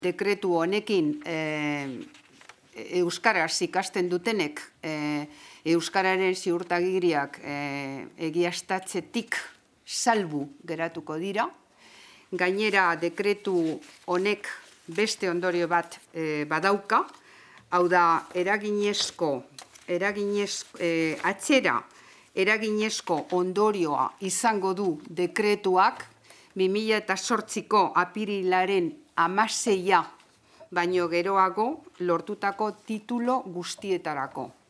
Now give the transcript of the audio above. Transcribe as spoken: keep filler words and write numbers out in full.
dekretu honekin euskaraz ikasten dutenek euskararen ziurtagiriak egiaztatzetik salbu geratuko dira. Gainera, dekretu honek beste ondorio bat badauka, hau da, eraginezko, atzera eraginezko ondorioa izango du dekretuak bi mila zortziko apirilaren hamaseia baino geroago lortutako titulo guztietarako.